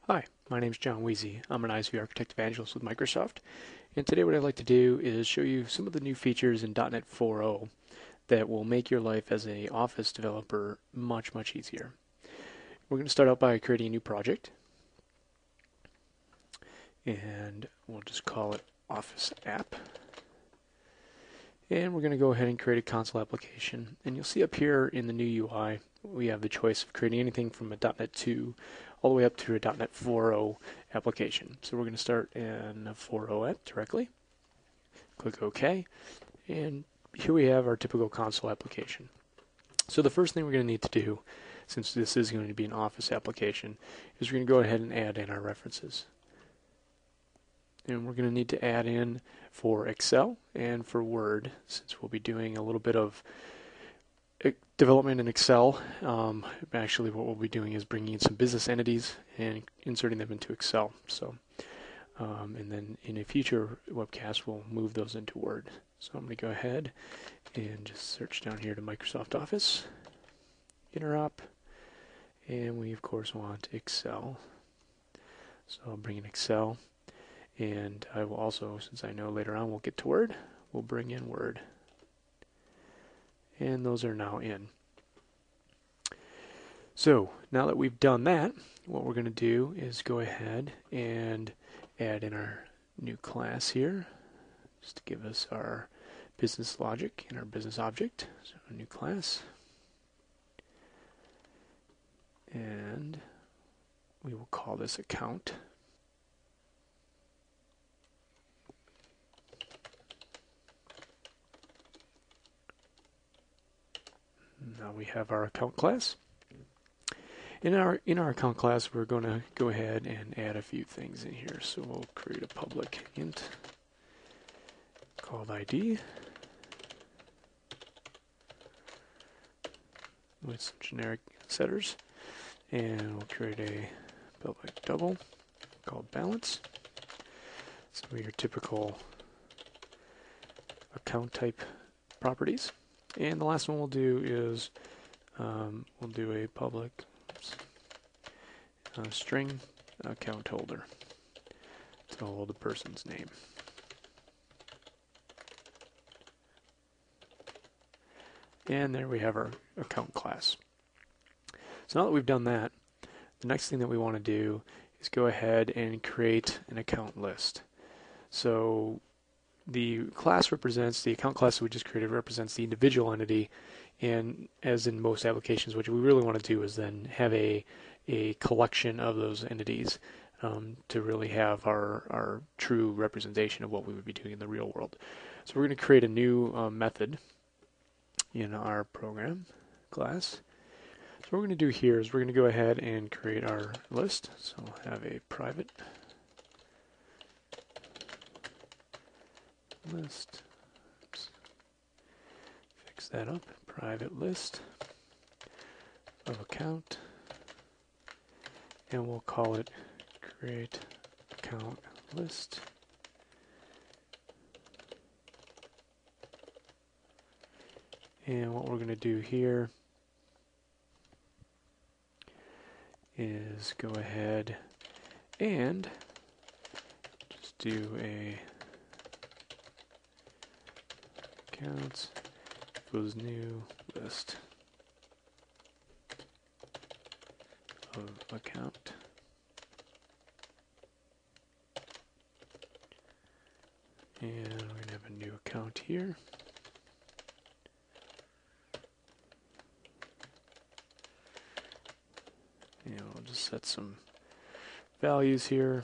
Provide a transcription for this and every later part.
Hi, my name is John Weezy. I'm an ISV Architect Evangelist with Microsoft, and today what I'd like to do is show you some of the new features in .NET 4.0 that will make your life as an Office developer much easier. We're going to start out by creating a new project, and we'll just call it Office App. And we're going to go ahead and create a console application. And you'll see up here in the new UI, we have the choice of creating anything from a .NET 2 all the way up to a .NET 4.0 application. So we're going to start in a 4.0 app directly. Click OK. And here we have our typical console application. So the first thing we're going to need to do, since this is going to be an Office application, is we're going to go ahead and add in our references. And we're going to need to add in for Excel and for Word, since we'll be doing a little bit of development in Excel. Actually, what we'll be doing is bringing in some business entities and inserting them into Excel. And then in a future webcast, we'll move those into Word. So I'm going to go ahead and just search down here to Microsoft Office, Interop, and we of course want Excel. So I'll bring in Excel. And I will also, since I know later on we'll get to Word, we'll bring in Word. And those are now in. So now that we've done that, what we're going to do is go ahead and add in our new class here, just to give us our business logic and our business object. So a new class. And we will call this account. Now we have our account class. In our account class, we're going to go ahead and add a few things in here. So we'll create a public int called ID with some generic setters, and we'll create a public double called balance. Some of your typical account type properties. And the last one we'll do is we'll do a public string account holder to hold the person's name. And there we have our account class. So now that we've done that, the next thing that we want to do is go ahead and create an account list. So the class represents, the account class that we just created represents the individual entity, and as in most applications, what we really want to do is then have a collection of those entities to really have our true representation of what we would be doing in the real world. So we're going to create a new method in our program class. So what we're going to do here is we're going to go ahead and create our list. So we'll have a private list. Oops. Fix that up. Private list of account, and we'll call it create account list. And what we're going to do here is go ahead and just do a accounts equals new list of account. And we're going to have a new account here. And we'll just set some values here.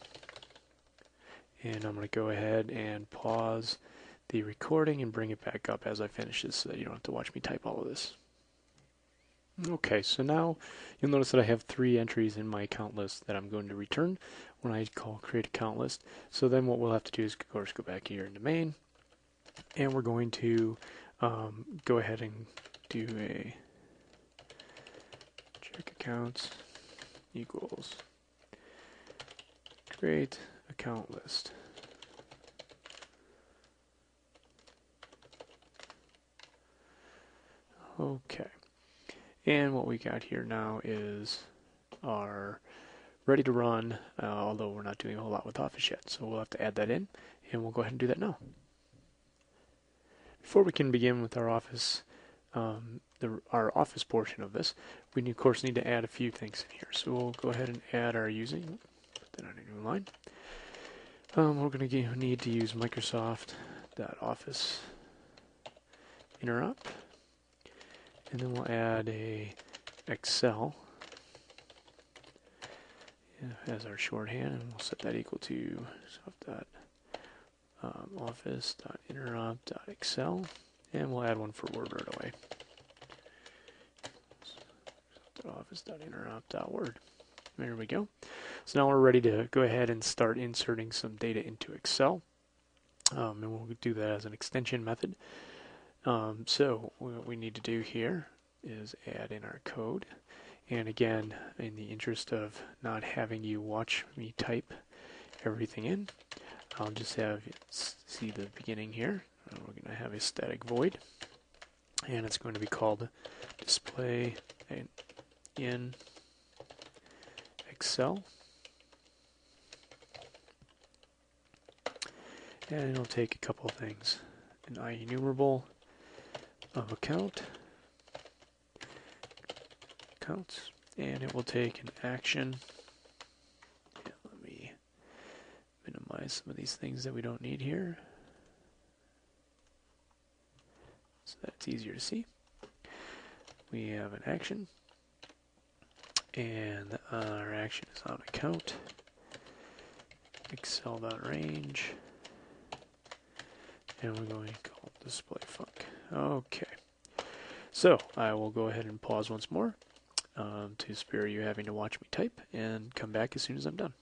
And I'm going to go ahead and pause the recording and bring it back up as I finish this so that you don't have to watch me type all of this. Okay, so now you'll notice that I have 3 entries in my account list that I'm going to return when I call create account list. So then what we'll have to do is, of course, go back here into main, and we're going to go ahead and do a check accounts equals create account list. Okay. And what we got here now is our ready to run, although we're not doing a whole lot with Office yet. So we'll have to add that in, and we'll go ahead and do that now. Before we can begin with our Office, our Office portion of this, we of course need to add a few things in here. So we'll go ahead and add our using, put that on a new line. We're going to need to use Microsoft.Office interop, and then we'll add a Excel as our shorthand, and we'll set that equal to Office.interop.excel, and we'll add one for Word right away. Office.interop.word. There we go. So now we're ready to go ahead and start inserting some data into Excel, and we'll do that as an extension method. So what we need to do here is add in our code. And again, in the interest of not having you watch me type everything in, I'll just have you see the beginning here. We're going to have a static void, and it's going to be called display in Excel. And it'll take a couple of things: an IEnumerable of accounts, and it will take an action. Yeah, let me minimize some of these things that we don't need here, so that it's easier to see. We have an action, and our action is on account, excel.range, and we're going to call display func. Okay, so I will go ahead and pause once more to spare you having to watch me type, and come back as soon as I'm done.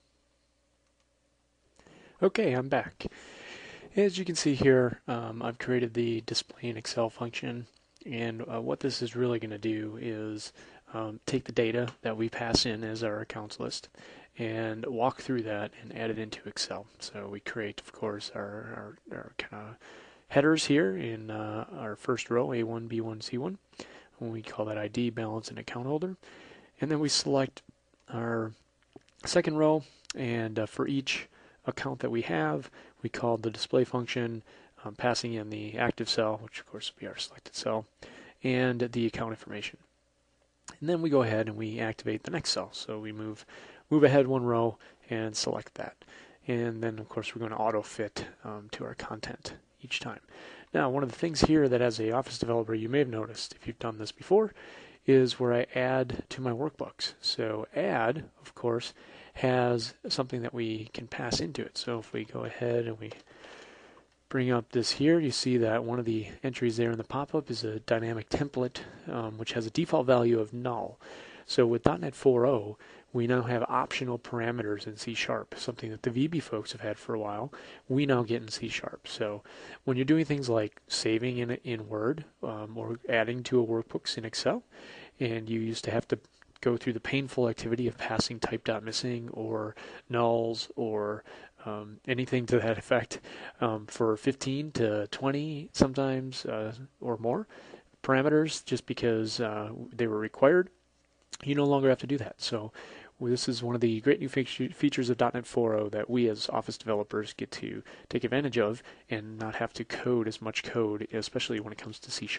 Okay, I'm back. As you can see here, I've created the display in Excel function, and what this is really going to do is take the data that we pass in as our accounts list and walk through that and add it into Excel. So we create, of course, our kind of headers here in our first row, A1, B1, C1. We call that ID, balance, and account holder. And then we select our second row, and for each account that we have, we call the display function, passing in the active cell, which of course will be our selected cell, and the account information. And then we go ahead and we activate the next cell. So we move ahead one row and select that. And then of course we're going to auto fit to our content each time. Now, one of the things here that as a Office developer you may have noticed, if you've done this before, is where I add to my workbooks. So add, of course, has something that we can pass into it. So if we go ahead and we bring up this here, you see that one of the entries there in the pop-up is a dynamic template, which has a default value of null. So with .NET 4.0, we now have optional parameters in C#, something that the VB folks have had for a while. We now get in C#. So when you're doing things like saving in Word or adding to a workbooks in Excel, and you used to have to go through the painful activity of passing type.missing or nulls or anything to that effect for 15 to 20 sometimes or more parameters just because they were required, you no longer have to do that. So this is one of the great new features of .NET 4.0 that we as Office developers get to take advantage of and not have to code as much code, especially when it comes to C#.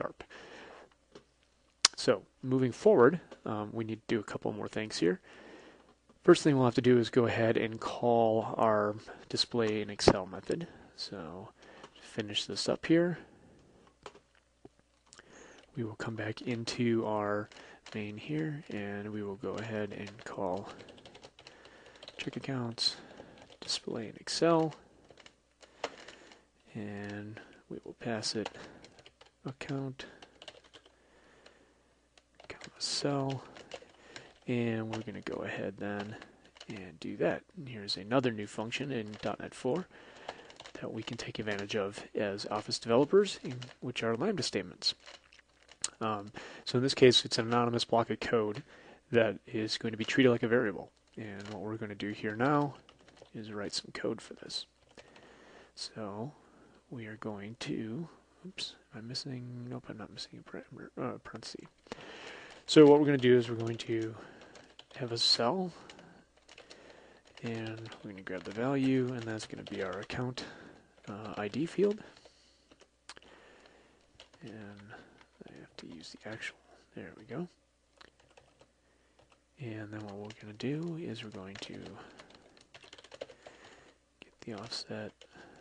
So moving forward, we need to do a couple more things here. First thing we'll have to do is go ahead and call our display in Excel method. So to finish this up here, we will come back into our main here, and we will go ahead and call check accounts display in Excel, and we will pass it account cell, and we're going to go ahead then and do that. And here's another new function in .NET 4 that we can take advantage of as Office developers, which are Lambda statements. So in this case, it's an anonymous block of code that is going to be treated like a variable. And what we're going to do here now is write some code for this. So we are going to, oops, am I missing? Nope, I'm not missing a parenthesis. So what we're going to do is we're going to have a cell And we're going to grab the value, and that's going to be our account ID field. And I have to use the actual, there we go. And then what we're going to do is we're going to get the offset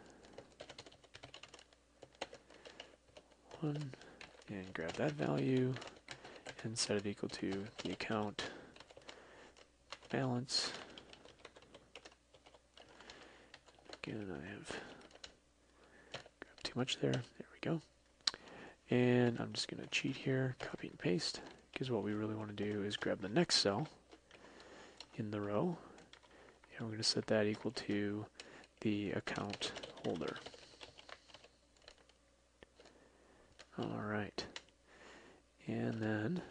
1 and grab that value and set it equal to the account balance. Again, I have grabbed too much there. There we go. And I'm just going to cheat here, copy and paste, because what we really want to do is grab the next cell in the row, and we're going to set that equal to the account holder. Alright. And then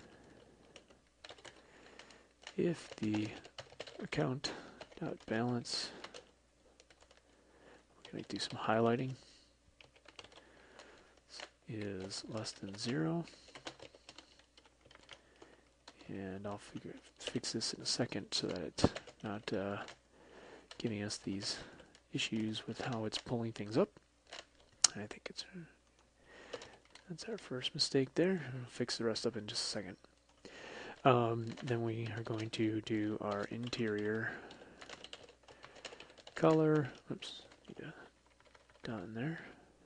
if the account dot balance, we're going to do some highlighting, is less than 0, and I'll fix this in a second so that it's not giving us these issues with how it's pulling things up. I think that's our first mistake there. I'll fix the rest up in just a second. Then we are going to do our interior color. Oops, need a dot in there.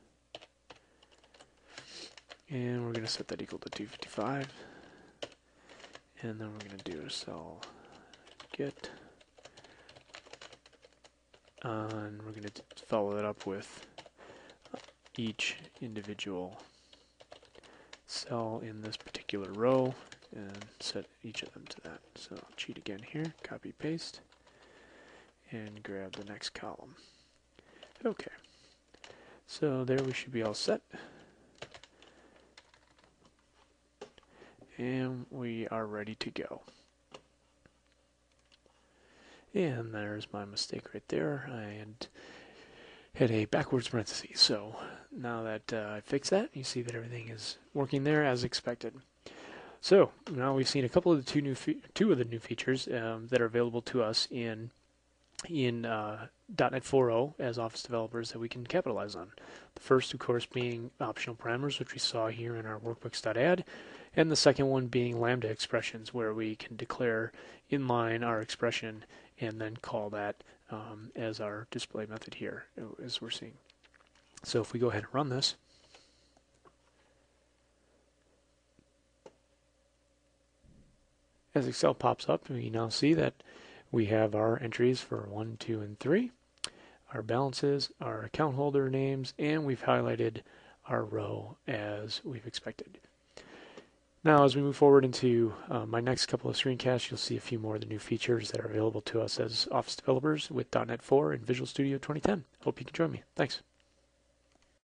And we're going to set that equal to 255. And then we're going to do a cell get. And we're going to follow that up with each individual cell in this particular row and set each of them to that. So I'll cheat again here, copy paste, and grab the next column. Okay, so there we should be all set. And we are ready to go. And there's my mistake right there. I had a backwards parenthesis. So now that I fixed that, you see that everything is working there as expected. So now we've seen a couple of the two of the new features that are available to us in .NET 4.0 as Office developers that we can capitalize on. The first, of course, being optional parameters, which we saw here in our workbooks.add, and the second one being Lambda expressions, where we can declare inline our expression and then call that as our display method here, as we're seeing. So if we go ahead and run this, as Excel pops up, we now see that we have our entries for 1, 2, and 3, our balances, our account holder names, and we've highlighted our row as we've expected. Now, as we move forward into my next couple of screencasts, you'll see a few more of the new features that are available to us as Office developers with .NET 4 and Visual Studio 2010. Hope you can join me. Thanks.